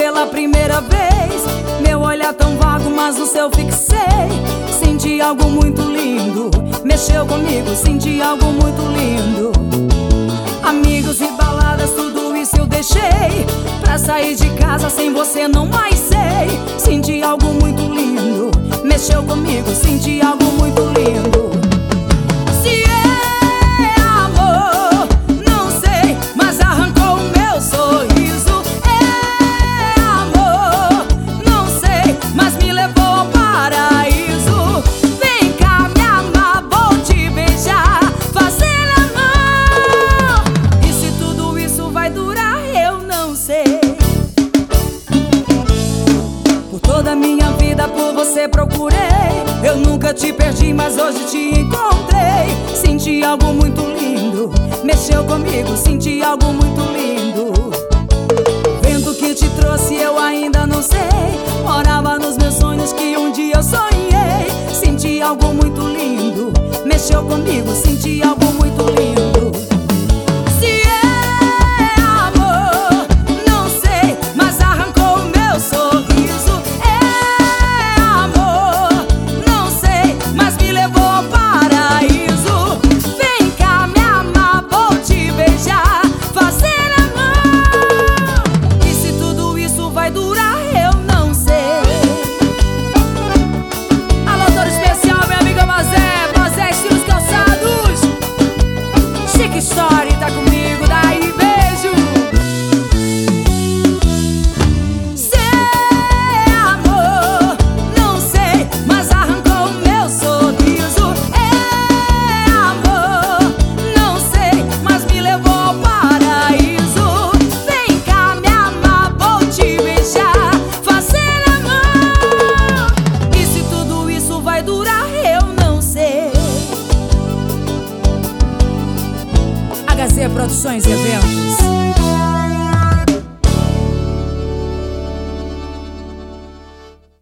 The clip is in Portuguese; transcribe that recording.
pela primeira vez. Meu olhar tão vago, mas no seu fixei. Senti algo muito lindo, mexeu comigo, senti algo muito lindo. Amigos e baladas, tudo isso eu deixei pra sair de casa, sem você não mais sei. Senti algo muito lindo, mexeu comigo, senti algo muito lindo. Se é amor, não sei, mas arrancou o meu sorriso. É amor, não sei, mas me levou ao paraíso. Vem cá me amar, vou te beijar, fazer amor. E se tudo isso vai durar, eu não sei. Por toda a minha vida por você procurei. Eu nunca te perdi, mas hoje te encontrei. Senti algo muito lindo, mexeu comigo, senti algo muito lindo. Vento que te trouxe eu ainda não sei. Morava nos meus sonhos que um dia eu sonhei. Senti algo muito lindo, mexeu comigo, senti algo muito lindo. Se é amor, não sei, mas arrancou o meu sorriso. É amor, não sei, mas me levou ao paraíso. Vem cá me amar, vou te beijar, fazer amor. E se tudo isso vai durar, eu não sei. Alô, todo especial, minha amiga Mazé, Mazé Estilos Calçados. Chique Story tá comigo, daí beijo. Se é amor, não sei, mas arrancou o meu sorriso. É amor, não sei, mas me levou ao paraíso. Vem cá me amar, vou te beijar, fazer amor. E se tudo isso vai durar, eu não sei. HZ Produções e Eventos.